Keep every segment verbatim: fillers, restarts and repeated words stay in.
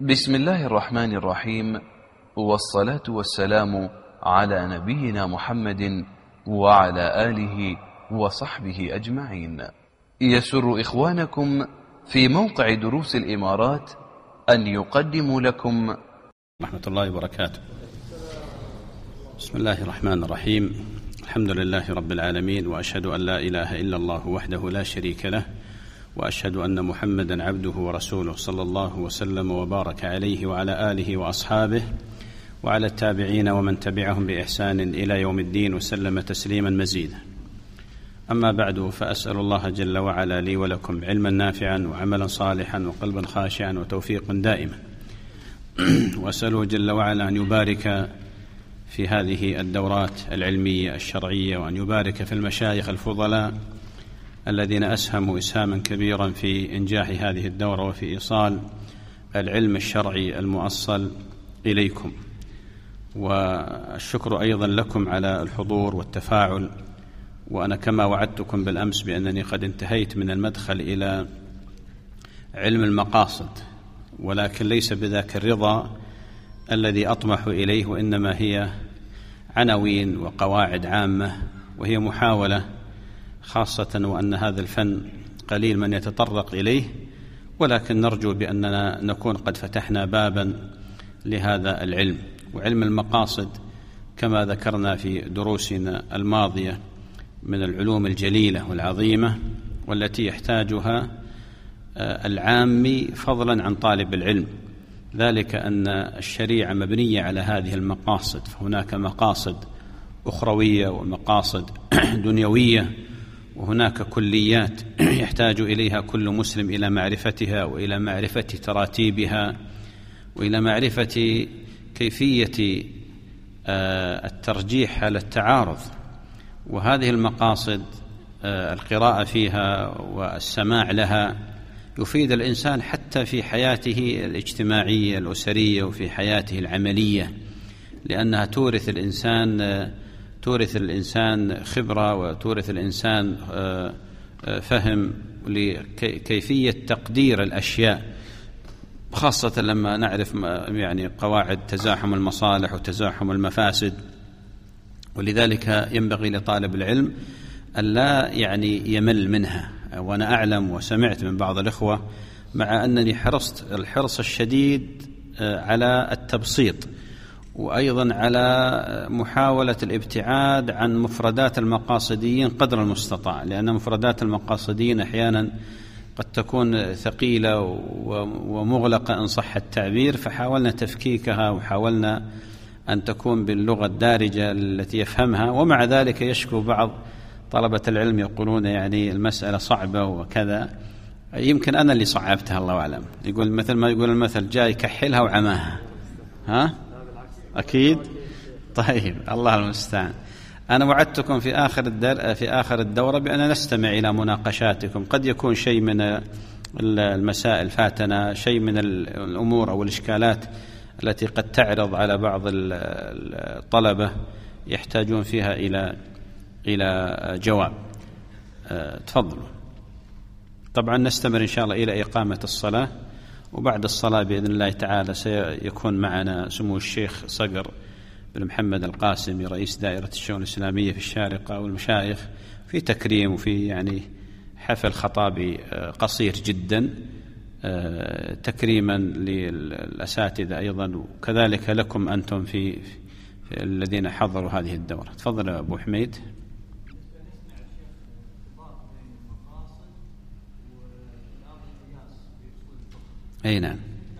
بسم الله الرحمن الرحيم، والصلاة والسلام على نبينا محمد وعلى آله وصحبه أجمعين. يسر إخوانكم في موقع دروس الإمارات أن يقدموا لكم رحمة الله وبركاته. بسم الله الرحمن الرحيم، الحمد لله رب العالمين، وأشهد أن لا إله إلا الله وحده لا شريك له، وأشهد أن محمدا عبده ورسوله صلى الله وسلم وبارك عليه وعلى آله وأصحابه وعلى التابعين ومن تبعهم بإحسان إلى يوم الدين وسلم تسليما مزيدا. أما بعد، فأسأل الله جل وعلا لي ولكم علما نافعا وعملا صالحا وقلبا خاشعا وتوفيقا دائما، وأسأله جل وعلا أن يبارك في هذه الدورات العلمية الشرعية، وأن يبارك في المشايخ الفضلاء الذين أسهموا إسهاما كبيرا في إنجاح هذه الدورة وفي إيصال العلم الشرعي المؤصل إليكم. والشكر أيضا لكم على الحضور والتفاعل. وأنا كما وعدتكم بالأمس بأنني قد انتهيت من المدخل إلى علم المقاصد، ولكن ليس بذاك الرضا الذي أطمح إليه، وإنما هي عناوين وقواعد عامة، وهي محاولة، خاصة وأن هذا الفن قليل من يتطرق إليه، ولكن نرجو بأننا نكون قد فتحنا بابا لهذا العلم. وعلم المقاصد كما ذكرنا في دروسنا الماضية من العلوم الجليلة والعظيمة، والتي يحتاجها العامي فضلا عن طالب العلم، ذلك أن الشريعة مبنية على هذه المقاصد، فهناك مقاصد أخروية ومقاصد دنيوية، وهناك كليات يحتاج إليها كل مسلم إلى معرفتها وإلى معرفة تراتيبها وإلى معرفة كيفية الترجيح على التعارض. وهذه المقاصد القراءة فيها والسماع لها يفيد الإنسان حتى في حياته الاجتماعية الأسرية وفي حياته العملية، لأنها تورث الإنسان تورث الإنسان خبرة، وتورث الإنسان فهم لكيفية تقدير الأشياء، خاصة لما نعرف يعني قواعد تزاحم المصالح وتزاحم المفاسد. ولذلك ينبغي لطالب العلم أن لا يعني يمل منها. وأنا أعلم وسمعت من بعض الإخوة، مع أنني حرصت الحرص الشديد على التبسيط، وأيضا على محاولة الابتعاد عن مفردات المقاصديين قدر المستطاع، لأن مفردات المقاصديين أحيانا قد تكون ثقيلة ومغلقة إن صح التعبير، فحاولنا تفكيكها وحاولنا أن تكون باللغة الدارجة التي يفهمها. ومع ذلك يشكو بعض طلبة العلم يقولون يعني المسألة صعبة وكذا، يمكن أنا اللي صعبتها الله أعلم. يقول مثل ما يقول المثل، جاي كحلها وعماها. ها؟ أكيد. طيب، الله المستعان. أنا وعدتكم في آخر الدر في آخر الدورة بأن نستمع إلى مناقشاتكم. قد يكون شيء من المسائل فاتنا، شيء من الأمور أو الإشكالات التي قد تعرض على بعض الطلبة يحتاجون فيها إلى إلى جواب. أه تفضلوا. طبعا نستمر إن شاء الله إلى إقامة الصلاة، وبعد الصلاة بإذن الله تعالى سيكون معنا سمو الشيخ صقر بن محمد القاسمي رئيس دائرة الشؤون الإسلامية في الشارقة، والمشايخ في تكريم وفي يعني حفل خطابي قصير جدا تكريما للأساتذة أيضا، وكذلك لكم أنتم في, في الذين حضروا هذه الدورة. تفضل أبو حميد. أي نعم.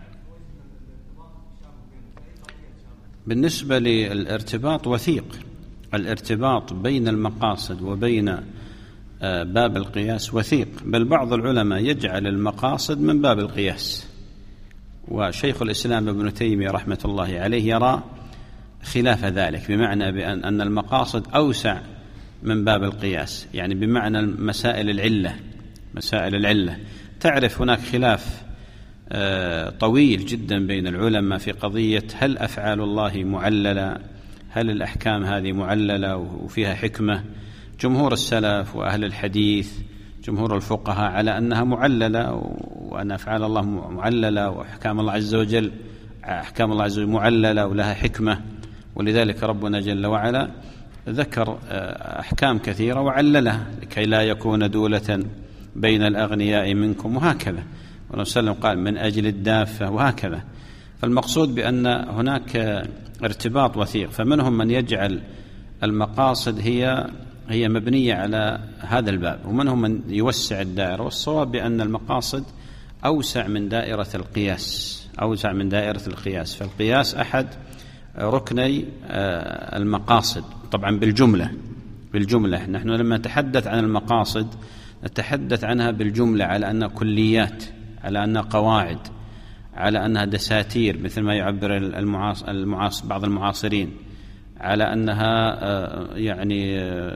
بالنسبة للارتباط وثيق، الارتباط بين المقاصد وبين باب القياس وثيق، بل بعض العلماء يجعل المقاصد من باب القياس. وشيخ الإسلام ابن تيمية رحمة الله عليه يرى خلاف ذلك، بمعنى بأن أن المقاصد أوسع من باب القياس، يعني بمعنى مسائل العلة مسائل العلة تعرف هناك خلاف طويل جدا بين العلماء في قضية هل أفعال الله معللة، هل الأحكام هذه معللة وفيها حكمة. جمهور السلف وأهل الحديث جمهور الفقهاء على أنها معللة، وأن أفعال الله معللة، وأحكام الله عز وجل أحكام الله عز وجل معللة ولها حكمة، ولذلك ربنا جل وعلا ذكر أحكام كثيرة وعللها لكي لا يكون دولة بين الأغنياء منكم، وهكذا. ورسول الله قال من أجل الدافة، وهكذا. فالمقصود بأن هناك ارتباط وثيق، فمنهم من يجعل المقاصد هي هي مبنية على هذا الباب، ومنهم من يوسع الدائرة. والصواب بأن المقاصد أوسع من دائرة القياس، أوسع من دائرة القياس. فالقياس أحد ركني المقاصد طبعا بالجملة بالجملة نحن لما نتحدث عن المقاصد نتحدث عنها بالجملة، على أنها كليات، على أنها قواعد، على أنها دساتير مثل ما يعبر المعاص... المعاص... بعض المعاصرين، على أنها يعني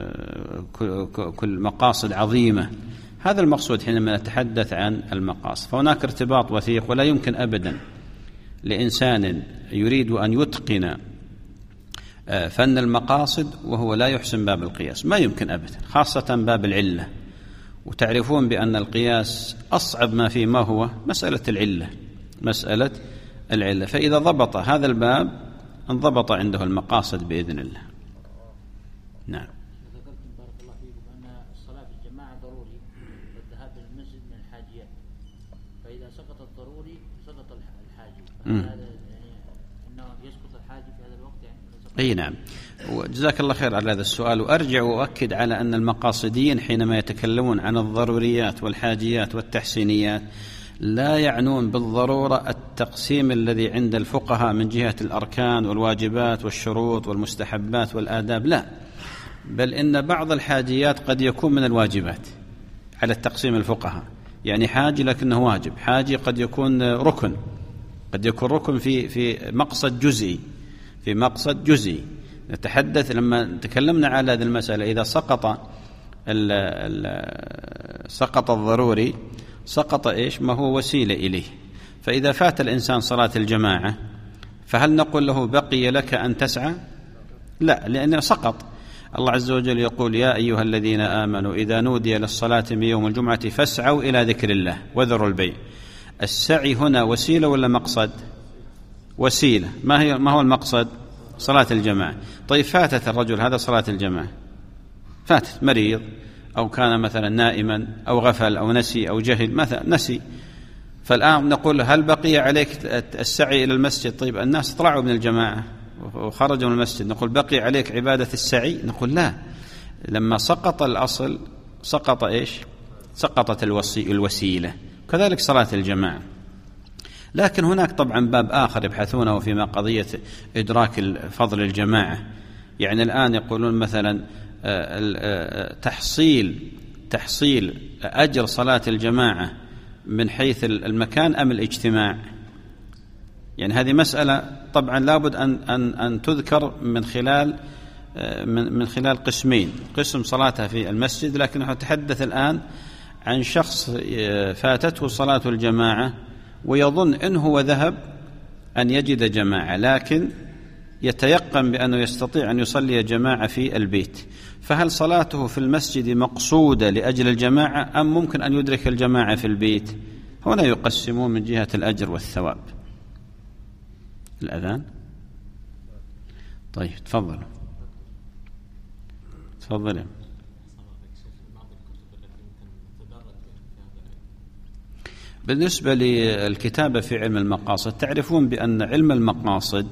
كل مقاصد عظيمة. هذا المقصود حينما نتحدث عن المقاصد. فهناك ارتباط وثيق، ولا يمكن أبدا لإنسان يريد أن يتقن فن المقاصد وهو لا يحسن باب القياس، ما يمكن أبدا، خاصة باب العلة. وتعرفون بأن القياس أصعب ما فيه ما هو مسألة العلة، مسألة العلة. فإذا ضبط هذا الباب انضبط عنده المقاصد بإذن الله. نعم. ذكرتم بارك الله فيكم أن الصلاة في الجماعة ضروري والذهاب إلى المسجد من الحاجيات، فإذا سقط الضروري سقط الحاجي، فهذا يعني أنه يسقط الحاجي في هذا الوقت يعني. أي نعم. وجزاك الله خير على هذا السؤال. وأرجع وأؤكد على أن المقاصديين حينما يتكلمون عن الضروريات والحاجيات والتحسينيات لا يعنون بالضرورة التقسيم الذي عند الفقهاء من جهة الأركان والواجبات والشروط والمستحبات والآداب، لا، بل إن بعض الحاجيات قد يكون من الواجبات على التقسيم الفقهاء، يعني حاجي لكنه واجب، حاجي قد يكون ركن، قد يكون ركن في في مقصد جزئي، في مقصد جزئي. نتحدث لما تكلمنا على هذه المسألة، إذا سقط ال ال سقط الضروري سقط إيش ما هو وسيلة إليه. فإذا فات الإنسان صلاة الجماعة فهل نقول له بقي لك أن تسعى؟ لا، لأنه سقط. الله عز وجل يقول يا أيها الذين آمنوا إذا نودي للصلاة من يوم الجمعة فاسعوا إلى ذكر الله وذروا البيع. السعي هنا وسيلة ولا مقصد؟ وسيلة. ما هي ما هو المقصد؟ صلاة الجماعة. طيب فاتت الرجل هذا صلاة الجماعة، فاتت، مريض أو كان مثلا نائما أو غفل أو نسي أو جهل، مثلا نسي، فالآن نقول هل بقي عليك السعي إلى المسجد؟ طيب الناس طلعوا من الجماعة وخرجوا من المسجد، نقول بقي عليك عبادة السعي؟ نقول لا، لما سقط الأصل سقط إيش؟ سقطت الوسيلة. كذلك صلاة الجماعة. لكن هناك طبعا باب آخر يبحثونه فيما قضية إدراك فضل الجماعة. يعني الآن يقولون مثلا تحصيل تحصيل أجر صلاة الجماعة من حيث المكان أم الاجتماع. يعني هذه مسألة طبعا لابد أن أن أن تذكر من خلال من من خلال قسمين، قسم صلاتها في المسجد، لكن نتحدث الآن عن شخص فاتته صلاة الجماعة ويظن إن هو ذهب أن يجد جماعة، لكن يتيقن بأنه يستطيع أن يصلي جماعة في البيت، فهل صلاته في المسجد مقصودة لأجل الجماعة أم ممكن أن يدرك الجماعة في البيت؟ هنا يقسمون من جهة الأجر والثواب. الأذان. طيب تفضل تفضل. بالنسبة للكتابة في علم المقاصد، تعرفون بأن علم المقاصد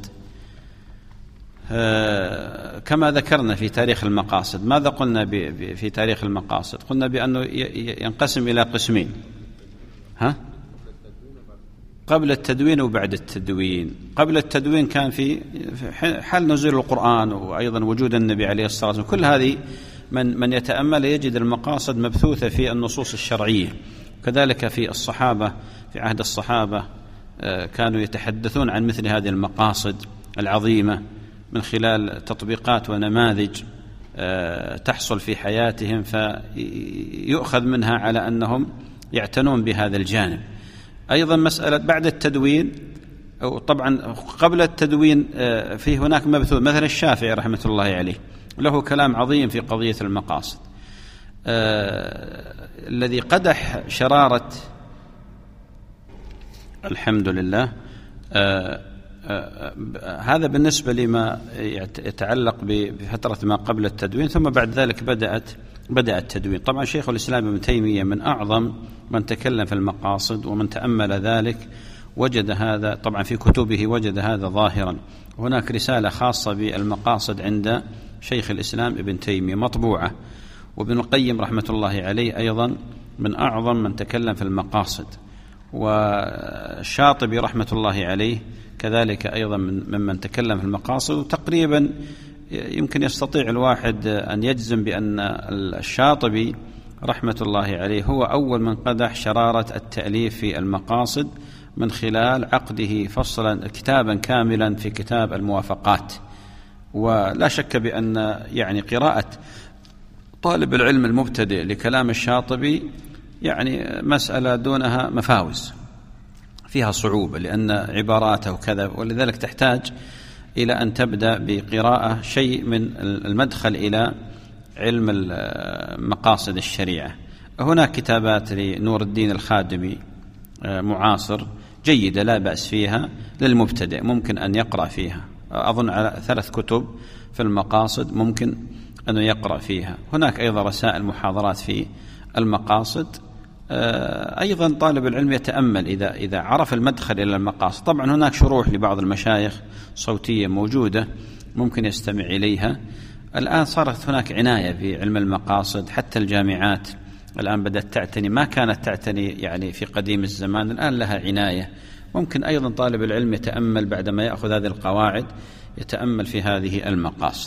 كما ذكرنا في تاريخ المقاصد، ماذا قلنا في تاريخ المقاصد؟ قلنا بأنه ينقسم إلى قسمين، ها؟ قبل التدوين وبعد التدوين. قبل التدوين كان في حال نزول القرآن وأيضا وجود النبي عليه الصلاة والسلام، كل هذه من من يتأمل يجد المقاصد مبثوثة في النصوص الشرعية. كذلك في الصحابة، في عهد الصحابة كانوا يتحدثون عن مثل هذه المقاصد العظيمة من خلال تطبيقات ونماذج تحصل في حياتهم، فيؤخذ منها على أنهم يعتنون بهذا الجانب. أيضا مسألة بعد التدوين، أو طبعا قبل التدوين في هناك مبثوث، مثلا الشافعي رحمة الله عليه له كلام عظيم في قضية المقاصد. آه الذي قدح شرارة الحمد لله آه آه هذا بالنسبة لما يتعلق بفترة ما قبل التدوين، ثم بعد ذلك بدأت بدأ التدوين. طبعا شيخ الإسلام ابن تيمية من أعظم من تكلم في المقاصد، ومن تأمل ذلك وجد هذا طبعا في كتبه، وجد هذا ظاهرا. هناك رسالة خاصة بالمقاصد عند شيخ الإسلام ابن تيمية مطبوعة، وابن القيم رحمة الله عليه أيضا من أعظم من تكلم في المقاصد، والشاطبي رحمة الله عليه كذلك أيضا ممن تكلم في المقاصد. وتقريبا يمكن يستطيع الواحد أن يجزم بأن الشاطبي رحمة الله عليه هو أول من قدح شرارة التأليف في المقاصد من خلال عقده فصلا كتابا كاملا في كتاب الموافقات. ولا شك بأن يعني قراءة طالب العلم المبتدئ لكلام الشاطبي يعني مسألة دونها مفاوز، فيها صعوبة لأن عباراته كذا، ولذلك تحتاج إلى أن تبدأ بقراءة شيء من المدخل إلى علم مقاصد الشريعة. هناك كتابات لنور الدين الخادمي معاصر جيدة لا بأس فيها للمبتدئ، ممكن أن يقرأ فيها، أظن على ثلاث كتب في المقاصد ممكن أن يقرأ فيها. هناك أيضا رسائل محاضرات في المقاصد. أيضا طالب العلم يتأمل إذا إذا عرف المدخل إلى المقاصد. طبعا هناك شروح لبعض المشايخ صوتية موجودة ممكن يستمع إليها. الآن صارت هناك عناية في علم المقاصد، حتى الجامعات الآن بدأت تعتني، ما كانت تعتني يعني في قديم الزمان، الآن لها عناية. ممكن أيضا طالب العلم يتأمل بعدما يأخذ هذه القواعد، يتأمل في هذه المقاصد.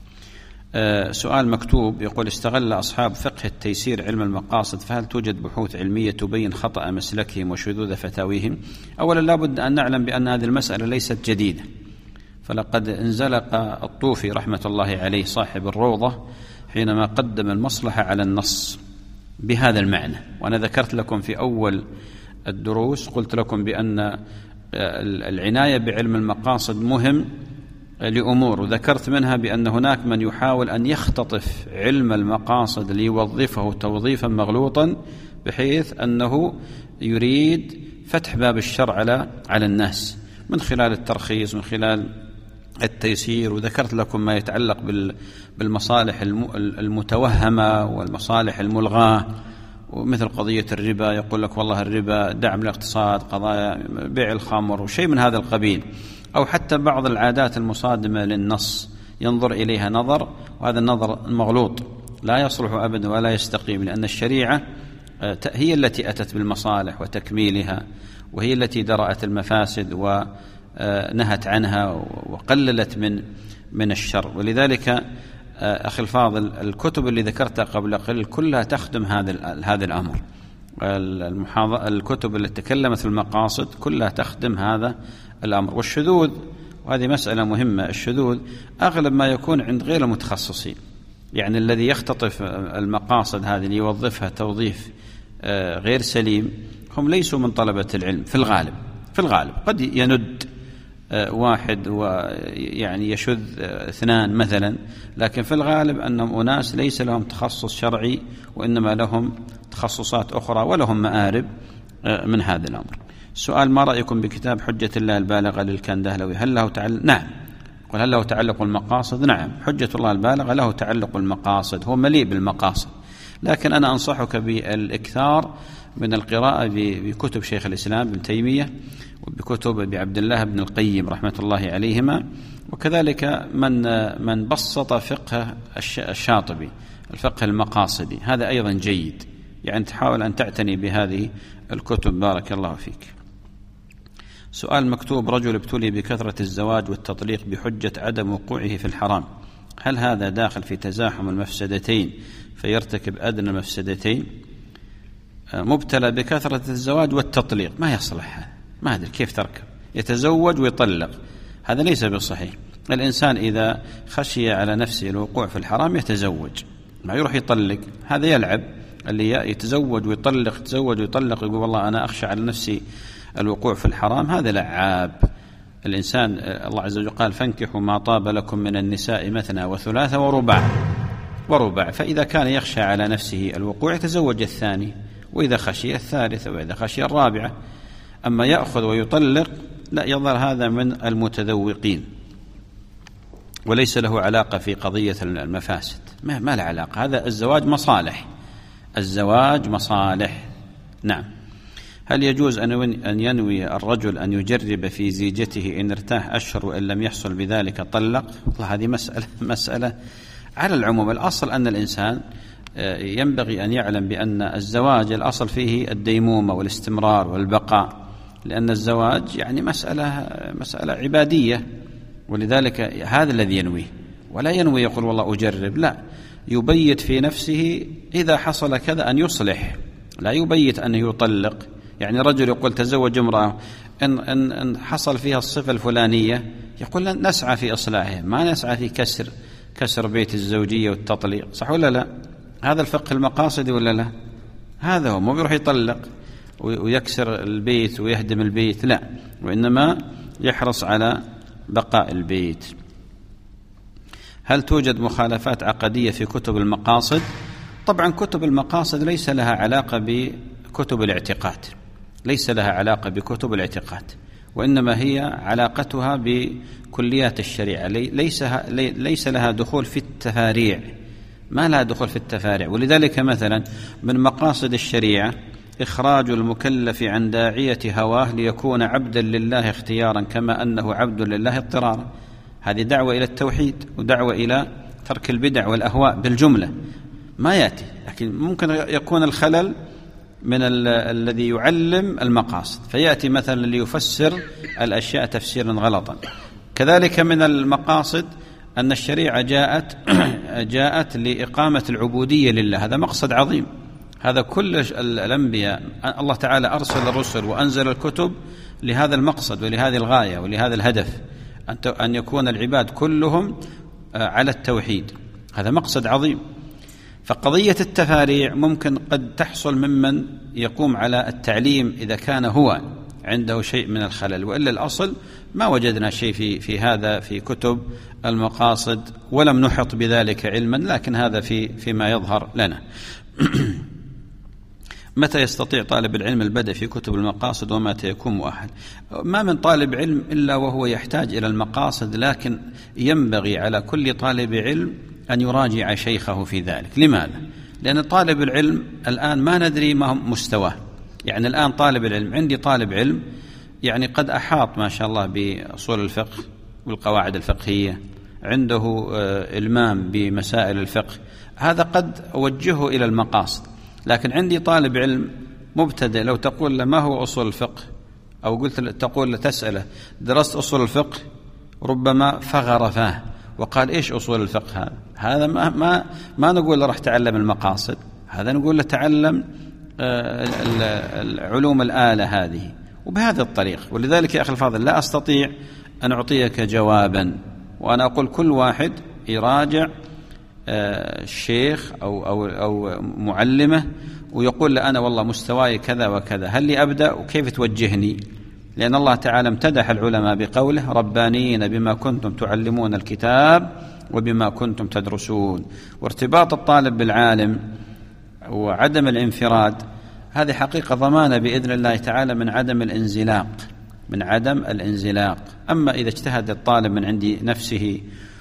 أه سؤال مكتوب يقول: استغل أصحاب فقه التيسير علم المقاصد، فهل توجد بحوث علمية تبين خطأ مسلكهم وشذوذ فتاويهم؟ أولا لابد أن نعلم بأن هذه المسألة ليست جديدة، فلقد انزلق الطوفي رحمة الله عليه صاحب الروضة حينما قدم المصلحة على النص بهذا المعنى. وأنا ذكرت لكم في أول الدروس، قلت لكم بأن العناية بعلم المقاصد مهم لأمور، وذكرت منها بأن هناك من يحاول أن يختطف علم المقاصد ليوظفه توظيفا مغلوطا، بحيث أنه يريد فتح باب الشر على على الناس من خلال الترخيص، من خلال التيسير. وذكرت لكم ما يتعلق بالمصالح المتوهمة والمصالح الملغاة، ومثل قضية الربا، يقول لك والله الربا دعم الاقتصاد، قضايا بيع الخمر وشيء من هذا القبيل، أو حتى بعض العادات المصادمة للنص ينظر إليها نظر، وهذا النظر مغلوط لا يصلح أبدا ولا يستقيم، لأن الشريعة هي التي أتت بالمصالح وتكميلها، وهي التي درأت المفاسد ونهت عنها وقللت من من الشر. ولذلك أخي الفاضل، الكتب اللي ذكرتها قبل قليل كلها تخدم هذا هذا الأمر. الكتب اللي تكلمت في المقاصد كلها تخدم هذا الأمر. والشذوذ، وهذه مسألة مهمة، الشذوذ أغلب ما يكون عند غير المتخصصين، يعني الذي يختطف المقاصد هذه ليوظفها توظيف غير سليم هم ليسوا من طلبة العلم في الغالب. في الغالب قد يند واحد ويعني يشذ اثنان مثلا، لكن في الغالب أنهم أناس ليس لهم تخصص شرعي، وإنما لهم تخصصات أخرى ولهم مآرب من هذا الأمر. السؤال: ما رأيكم بكتاب حجة الله البالغة للكندهلوي؟ هل له تعلق؟ نعم. قل هل له تعلق بالمقاصد؟ نعم. حجة الله البالغة له تعلق بالمقاصد، هو مليء بالمقاصد، لكن أنا أنصحك بالإكثار من القراءة بكتب شيخ الإسلام ابن تيمية، وبكتب بعبد الله بن القيم رحمة الله عليهما، وكذلك من من بسط فقه الشاطبي، الفقه المقاصدي، هذا أيضا جيد. يعني تحاول أن تعتني بهذه الكتب. بارك الله فيك. سؤال مكتوب: رجل ابتلي بكثرة الزواج والتطليق بحجة عدم وقوعه في الحرام، هل هذا داخل في تزاحم المفسدتين فيرتكب أدنى المفسدتين؟ مبتلى بكثرة الزواج والتطليق، ما يصلح هذا، ما أدري كيف تركب، يتزوج ويطلق، هذا ليس بالصحيح. الإنسان إذا خشي على نفسه الوقوع في الحرام يتزوج، ما يروح يطلق، هذا يلعب. اللي يتزوج ويطلق يتزوج ويطلق يقول والله أنا أخشى على نفسي الوقوع في الحرام، هذا لعاب. الإنسان الله عز وجل قال: فانكحوا ما طاب لكم من النساء مثنى وثلاث ورباع، ورباع، فإذا كان يخشى على نفسه الوقوع يتزوج الثاني، وإذا خشي الثالثة، وإذا خشي الرابعة. أما يأخذ ويطلق لا، يظهر هذا من المتذوقين وليس له علاقة في قضية المفاسد، ما, ما له علاقة. هذا الزواج مصالح، الزواج مصالح. نعم. هل يجوز أن ينوي الرجل أن يجرب في زيجته إن ارتاح أشهر وإن لم يحصل بذلك طلق؟ هذه مسألة, مسألة على العموم. الأصل أن الإنسان ينبغي أن يعلم بأن الزواج الأصل فيه الديمومة والاستمرار والبقاء، لأن الزواج يعني مسألة, مسألة عبادية، ولذلك هذا الذي ينويه، ولا ينوي يقول والله أجرب، لا، يبيت في نفسه إذا حصل كذا أن يصلح، لا يبيت أنه يطلق. يعني رجل يقول تزوج امرأة إن, إن, إن حصل فيها الصفة الفلانية يقول نسعى في إصلاحه، ما نسعى في كسر كسر بيت الزوجية والتطليق، صح ولا لا؟ هذا الفقه المقاصد ولا لا؟ هذا هو، مو بيروح يطلق ويكسر البيت ويهدم البيت، لا، وإنما يحرص على بقاء البيت. هل توجد مخالفات عقدية في كتب المقاصد؟ طبعا كتب المقاصد ليس لها علاقة بكتب الاعتقاد، ليس لها علاقة بكتب الاعتقاد، وإنما هي علاقتها بكليات الشريعة، ليس ليس لها دخول في التفاريع، ما لها دخول في التفاريع. ولذلك مثلا من مقاصد الشريعة إخراج المكلف عن داعية هواه ليكون عبدا لله اختيارا كما أنه عبد لله اضطرارا. هذه دعوة إلى التوحيد ودعوة إلى ترك البدع والأهواء بالجملة، ما يأتي، لكن ممكن يكون الخلل من الذي يعلم المقاصد، فيأتي مثلا ليفسر الأشياء تفسيرا غلطا. كذلك من المقاصد أن الشريعة جاءت جاءت لإقامة العبودية لله، هذا مقصد عظيم. هذا كل الأنبياء الله تعالى أرسل الرسل وأنزل الكتب لهذا المقصد ولهذه الغاية ولهذا الهدف، أن يكون العباد كلهم على التوحيد، هذا مقصد عظيم. فقضية التفاريع ممكن قد تحصل ممن يقوم على التعليم إذا كان هو عنده شيء من الخلل، وإلا الأصل ما وجدنا شيء في, في هذا في كتب المقاصد، ولم نحط بذلك علما، لكن هذا في فيما يظهر لنا. متى يستطيع طالب العلم البدء في كتب المقاصد ومتى يكون مؤهل؟ ما من طالب علم إلا وهو يحتاج إلى المقاصد، لكن ينبغي على كل طالب علم أن يراجع شيخه في ذلك. لماذا؟ لأن طالب العلم الآن ما ندري ما هو مستواه. يعني الآن طالب العلم، عندي طالب علم يعني قد أحاط ما شاء الله بأصول الفقه والقواعد الفقهية، عنده إلمام بمسائل الفقه، هذا قد أوجهه إلى المقاصد. لكن عندي طالب علم مبتدئ، لو تقول له ما هو أصول الفقه، أو قلت تقول له تسأله درست أصول الفقه، ربما فغر فاه وقال إيش أصول الفقه هذا؟ هذا ما ما ما نقول له راح تعلم المقاصد، هذا نقول له تعلم العلوم الآلة هذه، وبهذا الطريق. ولذلك يا أخي الفاضل لا أستطيع أن أعطيك جوابا، وأنا أقول كل واحد يراجع الشيخ أو أو أو معلمه ويقول له أنا والله مستواي كذا وكذا، هل لي أبدأ وكيف توجهني؟ لأن الله تعالى امتدح العلماء بقوله ربانيين بما كنتم تعلمون الكتاب وبما كنتم تدرسون. وارتباط الطالب بالعالم وعدم الانفراد هذه حقيقة ضمانة بإذن الله تعالى من عدم الانزلاق، من عدم الانزلاق. أما إذا اجتهد الطالب من عند نفسه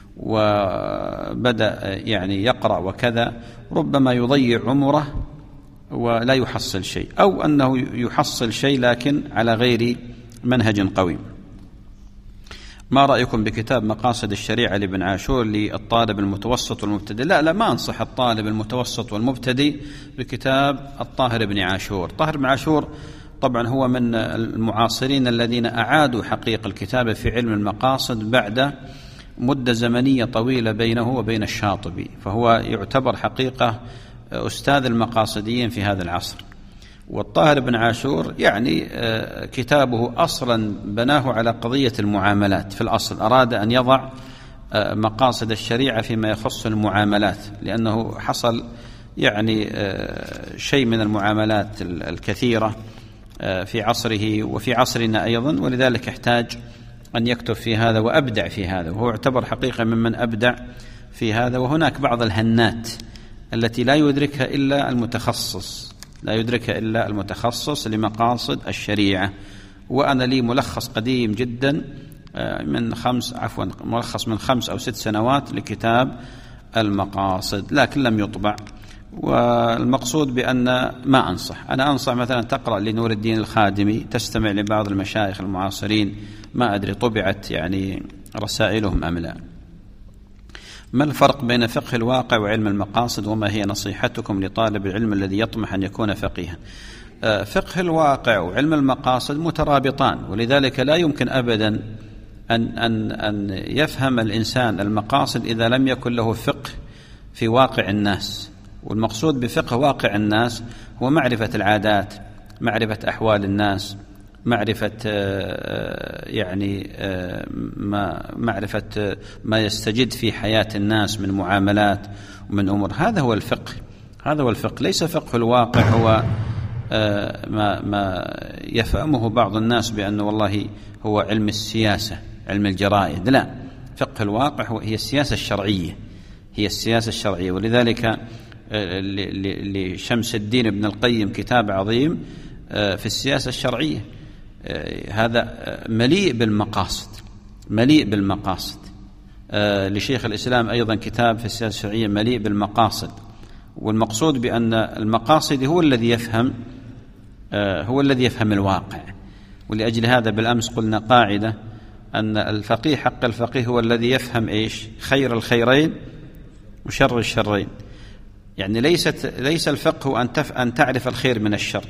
وبدأ يعني يقرأ وكذا، ربما يضيع عمره ولا يحصل شيء، أو أنه يحصل شيء لكن على غير منهج قويم. ما رأيكم بكتاب مقاصد الشريعة لابن عاشور للطالب المتوسط والمبتدئ؟ لا لا ما أنصح الطالب المتوسط والمبتدئ بكتاب الطاهر بن عاشور. طاهر بن عاشور طبعا هو من المعاصرين الذين أعادوا حقيقة الكتابة في علم المقاصد بعد مدة زمنية طويلة بينه وبين الشاطبي، فهو يعتبر حقيقة أستاذ المقاصديين في هذا العصر. والطاهر بن عاشور يعني كتابه أصلا بناه على قضية المعاملات، في الأصل أراد أن يضع مقاصد الشريعة فيما يخص المعاملات، لأنه حصل يعني شيء من المعاملات الكثيرة في عصره وفي عصرنا أيضا، ولذلك احتاج أن يكتب في هذا وأبدع في هذا، وهو يعتبر حقيقة ممن أبدع في هذا. وهناك بعض الهنات التي لا يدركها إلا المتخصص، لا يدركها إلا المتخصص لمقاصد الشريعة. وأنا لي ملخص قديم جدا من خمس عفوا ملخص من خمس أو ست سنوات لكتاب المقاصد، لكن لم يطبع. والمقصود بأن ما أنصح، أنا أنصح مثلا تقرأ لنور الدين الخادمي، تستمع لبعض المشايخ المعاصرين، ما أدري طبعت يعني رسائلهم أم لا. ما الفرق بين فقه الواقع وعلم المقاصد، وما هي نصيحتكم لطالب العلم الذي يطمح أن يكون فقيها؟ فقه الواقع وعلم المقاصد مترابطان، ولذلك لا يمكن أبدا أن, أن, أن يفهم الإنسان المقاصد إذا لم يكن له فقه في واقع الناس. والمقصود بفقه واقع الناس هو معرفة العادات، معرفة أحوال الناس، معرفة يعني ما معرفة ما يستجد في حياة الناس من معاملات ومن أمور. هذا هو الفقه، هذا هو الفقه. ليس فقه الواقع هو ما ما يفهمه بعض الناس بأنه والله هو علم السياسة، علم الجرائد. لا، فقه الواقع هو هي السياسة الشرعية، هي السياسة الشرعية. ولذلك لشمس الدين ابن القيم كتاب عظيم في السياسة الشرعية، هذا مليء بالمقاصد، مليء بالمقاصد. لشيخ الإسلام أيضا كتاب في السياسة الشرعية مليء بالمقاصد. والمقصود بأن المقاصد هو الذي يفهم هو الذي يفهم الواقع. ولأجل هذا بالأمس قلنا قاعدة أن الفقيه حق الفقيه هو الذي يفهم إيش؟ خير الخيرين وشر الشرين. يعني ليست ليس الفقه أن تف أن تعرف الخير من الشر،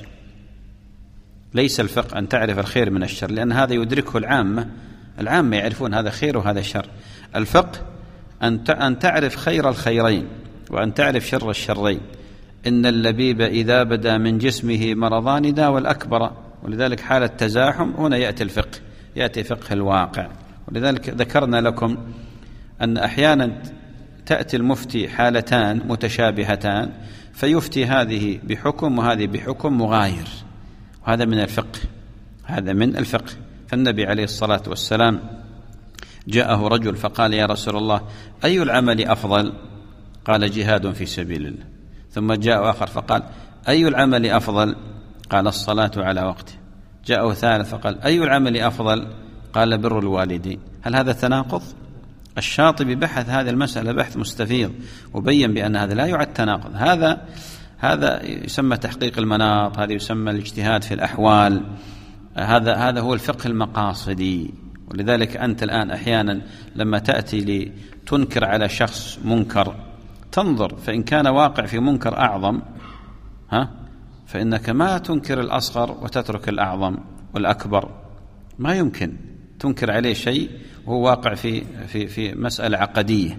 ليس الفقه أن تعرف الخير من الشر، لأن هذا يدركه العامة، العامة يعرفون هذا خير وهذا شر. الفقه أن أن تعرف خير الخيرين وأن تعرف شر الشرين. إن اللبيب إذا بدا من جسمه مرضان داوى الأكبر. ولذلك حالة تزاحم هنا يأتي الفقه، يأتي فقه الواقع. ولذلك ذكرنا لكم أن أحيانا تأتي المفتي حالتان متشابهتان فيفتي هذه بحكم وهذه بحكم مغاير، وهذا من الفقه، هذا من الفقه. فالنبي عليه الصلاة والسلام جاءه رجل فقال: يا رسول الله، أي العمل أفضل؟ قال: جهاد في سبيل الله. ثم جاء آخر فقال: أي العمل أفضل؟ قال: الصلاة على وقته. جاءه ثالث فقال: أي العمل أفضل؟ قال: بر الوالدين. هل هذا تناقض؟ الشاطبي بحث هذه المسألة بحث مستفيض وبين بأن هذا لا يعد تناقض. هذا هذا يسمى تحقيق المناط، هذا يسمى الاجتهاد في الأحوال، هذا هذا هو الفقه المقاصدي. ولذلك أنت الآن أحيانا لما تأتي لتنكر على شخص منكر تنظر، فإن كان واقع في منكر أعظم ها فإنك ما تنكر الأصغر وتترك الأعظم والأكبر. ما يمكن تنكر عليه شيء وهو واقع في في في مسألة عقدية.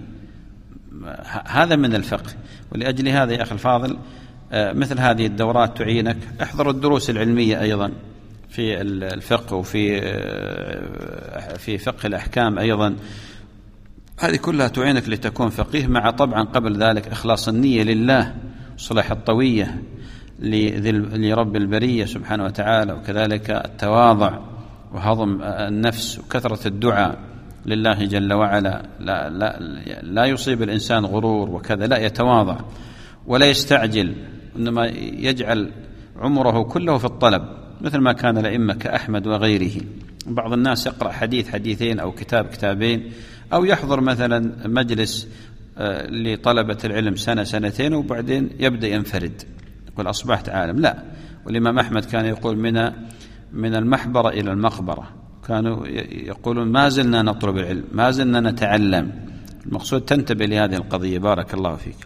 هذا من الفقه. ولأجل هذا يا أخي الفاضل مثل هذه الدورات تعينك. احضروا الدروس العلمية أيضا في الفقه وفي في فقه الأحكام أيضا، هذه كلها تعينك لتكون فقيه، مع طبعا قبل ذلك إخلاص النية لله، صلاح الطوية لرب البرية سبحانه وتعالى، وكذلك التواضع وهضم النفس وكثرة الدعاء لله جل وعلا. لا, لا, لا يصيب الإنسان غرور وكذا، لا، يتواضع ولا يستعجل، إنما يجعل عمره كله في الطلب، مثل ما كان الأئمة كأحمد وغيره. بعض الناس يقرأ حديث حديثين أو كتاب كتابين، أو يحضر مثلا مجلس لطلبة العلم سنة سنتين وبعدين يبدأ ينفرد يقول أصبحت عالم. لا، والإمام أحمد كان يقول من من المحبرة إلى المقبرة، كانوا يقولون ما زلنا نطلب العلم، ما زلنا نتعلم. المقصود تنتبه لهذه القضية. بارك الله فيك.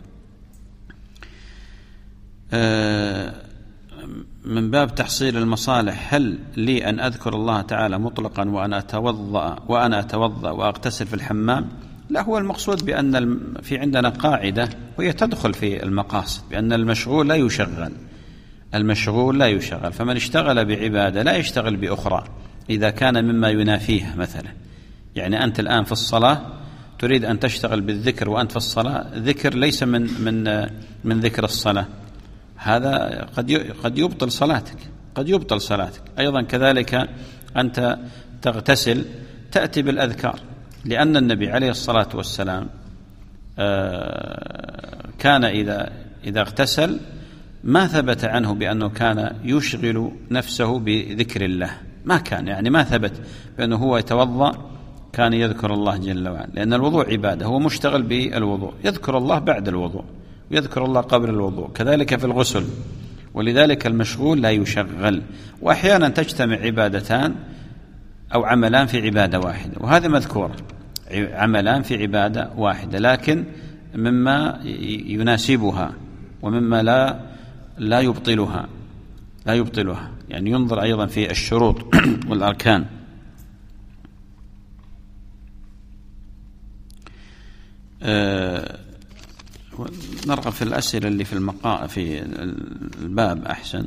من باب تحصيل المصالح، هل لي أن أذكر الله تعالى مطلقا وأنا أتوضأ وأنا أتوضأ وأغتسل في الحمام؟ لا، هو المقصود بأن في عندنا قاعدة وهي تدخل في المقاصد، بأن المشغول لا يشغل، المشغول لا يشغل. فمن اشتغل بعبادة لا يشتغل بأخرى إذا كان مما ينافيها. مثلا يعني أنت الآن في الصلاة تريد أن تشتغل بالذكر وأنت في الصلاة، ذكر ليس من من من ذكر الصلاة، هذا قد قد يبطل صلاتك، قد يبطل صلاتك. أيضا كذلك أنت تغتسل تأتي بالأذكار، لأن النبي عليه الصلاة والسلام كان إذا إذا اغتسل ما ثبت عنه بأنه كان يشغل نفسه بذكر الله، ما كان يعني ما ثبت بأنه هو يتوضأ كان يذكر الله جل وعلا، لأن الوضوء عبادة، هو مشتغل بالوضوء، يذكر الله بعد الوضوء ويذكر الله قبل الوضوء، كذلك في الغسل. ولذلك المشغول لا يشغل. وأحيانا تجتمع عبادتان أو عملان في عبادة واحدة، وهذا مذكور، عملان في عبادة واحدة، لكن مما يناسبها ومما لا لا يبطلها لا يبطلها يعني ينظر أيضا في الشروط والأركان. أه نرغب في الأسئلة اللي في المقا في الباب أحسن.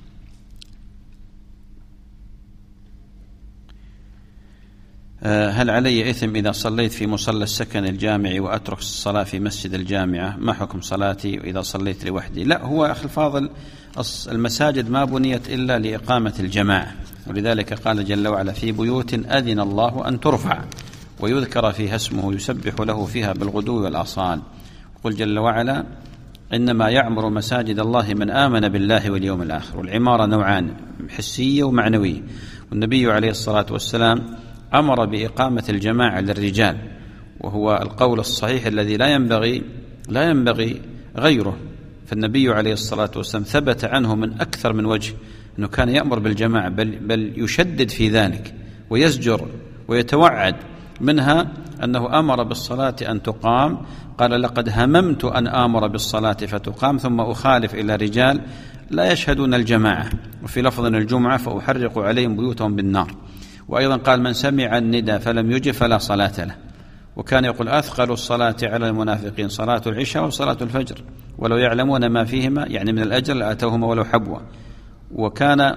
هل علي إثم إذا صليت في مصلى السكن الجامعي وأترك الصلاة في مسجد الجامعة؟ ما حكم صلاتي إذا صليت لوحدي؟ لا، هو أخي الفاضل المساجد ما بنيت إلا لإقامة الجماعة، ولذلك قال جل وعلا في بيوت أذن الله أن ترفع ويذكر فيها اسمه يسبح له فيها بالغدو والآصال. قل جل وعلا إنما يعمر مساجد الله من آمن بالله واليوم الآخر. والعمارة نوعان، حسية ومعنوية، والنبي عليه الصلاة والسلام أمر بإقامة الجماعة للرجال، وهو القول الصحيح الذي لا ينبغي لا ينبغي غيره. فالنبي عليه الصلاة والسلام ثبت عنه من أكثر من وجه أنه كان يأمر بالجماعة، بل, بل يشدد في ذلك ويزجر ويتوعد. منها أنه أمر بالصلاة أن تقام، قال لقد هممت أن آمر بالصلاة فتقام ثم أخالف إلى رجال لا يشهدون الجماعة، وفي لفظ الجمعة فأحرق عليهم بيوتهم بالنار. وأيضا قال من سمع الندى فلم يجب فلا صلاة له. وكان يقول أثقل الصلاة على المنافقين صلاة العشاء وصلاة الفجر ولو يعلمون ما فيهما يعني من الأجر لآتوهما ولو حبوا. وكان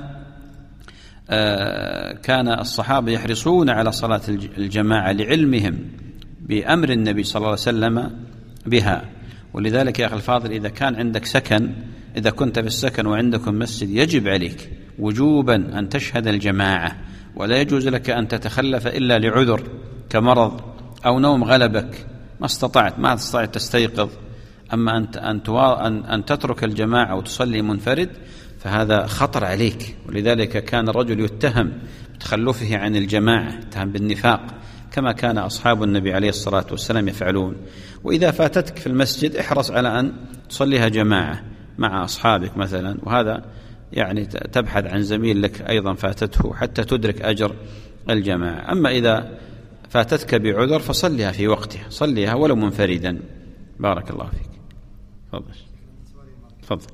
آه كان الصحابة يحرصون على صلاة الجماعة لعلمهم بأمر النبي صلى الله عليه وسلم بها. ولذلك يا أخي الفاضل إذا كان عندك سكن، إذا كنت في السكن وعندكم مسجد، يجب عليك وجوبا أن تشهد الجماعة، ولا يجوز لك أن تتخلف إلا لعذر كمرض أو نوم غلبك ما استطعت ما تستطيع تستيقظ. أما أن أن أن تترك الجماعة وتصلي منفرد فهذا خطر عليك. ولذلك كان الرجل يتهم بتخلفه عن الجماعة، يتهم بالنفاق، كما كان أصحاب النبي عليه الصلاة والسلام يفعلون. وإذا فاتتك في المسجد احرص على أن تصليها جماعة مع أصحابك مثلا، وهذا يعني تبحث عن زميل لك أيضا فاتته حتى تدرك أجر الجماعة. أما إذا فاتتك بعذر فصليها في وقتها، صليها ولو منفردا. بارك الله فيك. تفضل تفضل.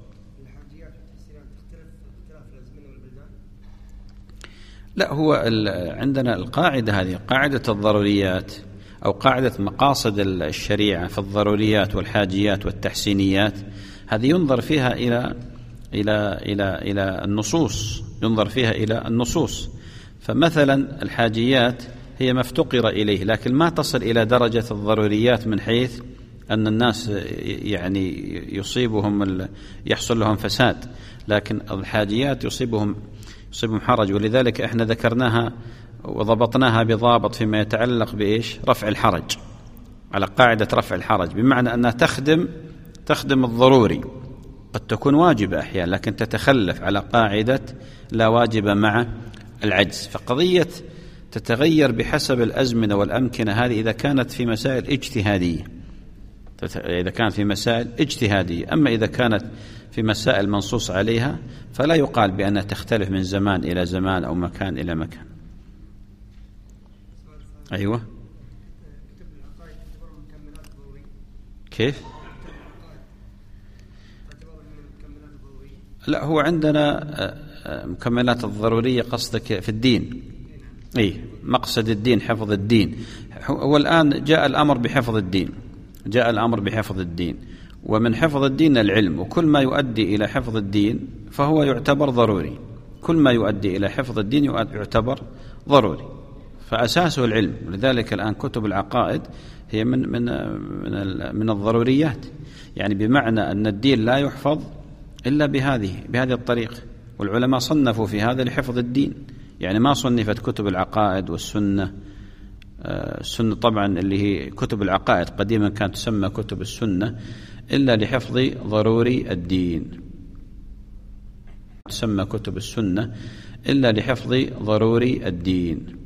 لا، هو عندنا القاعدة هذه قاعدة الضروريات أو قاعدة مقاصد الشريعة في الضروريات والحاجيات والتحسينيات، هذه ينظر فيها إلى إلى إلى إلى النصوص، ينظر فيها إلى النصوص. فمثلا الحاجيات هي ما افتقر إليه، لكن ما تصل إلى درجة الضروريات من حيث أن الناس يعني يصيبهم يحصل لهم فساد، لكن الحاجيات يصيبهم يصيبهم حرج. ولذلك احنا ذكرناها وضبطناها بضابط فيما يتعلق بإيش؟ رفع الحرج، على قاعدة رفع الحرج، بمعنى أنها تخدم تخدم الضروري، قد تكون واجبة أحيانا لكن تتخلف على قاعدة لا واجب مع العجز. فقضية تتغير بحسب الأزمنة والأمكنة، هذه إذا كانت في مسائل اجتهادية، إذا كانت في مسائل اجتهادية. أما إذا كانت في مسائل منصوص عليها فلا يقال بأنها تختلف من زمان إلى زمان أو مكان إلى مكان. أيوة. كيف؟ لا، هو عندنا مكملات الضرورية قصدك في الدين. أي مقصد الدين حفظ الدين. والآن جاء الأمر بحفظ الدين، جاء الأمر بحفظ الدين، ومن حفظ الدين العلم، وكل ما يؤدي إلى حفظ الدين فهو يعتبر ضروري، كل ما يؤدي إلى حفظ الدين يعتبر ضروري، فأساسه العلم. ولذلك الآن كتب العقائد هي من من من من الضروريات، يعني بمعنى أن الدين لا يحفظ إلا بهذه بهذه الطريقة. والعلماء صنفوا في هذا لحفظ الدين، يعني ما صنفت كتب العقائد والسنة السنة طبعا اللي هي كتب العقائد قديما كانت تسمى كتب السنة إلا لحفظ ضروري الدين، تسمى كتب السنة إلا لحفظ ضروري الدين.